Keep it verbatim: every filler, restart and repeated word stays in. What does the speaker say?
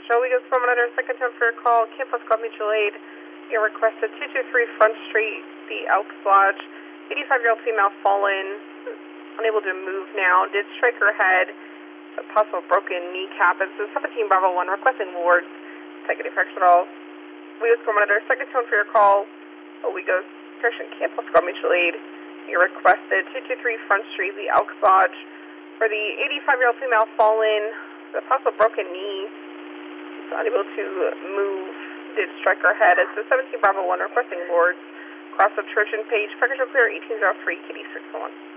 Shall we go from another second time for your call? Campus Club Mutual Aid. You requested two two three Front Street, the Elks Lodge. eighty-five-year-old female fallen, unable to move now. Did strike her head. A possible broken kneecap. It's seventeen Bravo one requesting wards. Executive Correctional. We go from another second time for your call. Oh, we go Christian Campus Club Mutual Aid. You requested two two three Front Street, the Elks Lodge. For the eighty-five-year-old female fallen, the possible broken knee, unable to move, did strike her head. It's the seventeen Bravo one requesting wards. Cross of Church and Page, Package Clear eighteen oh three, Kitty six one.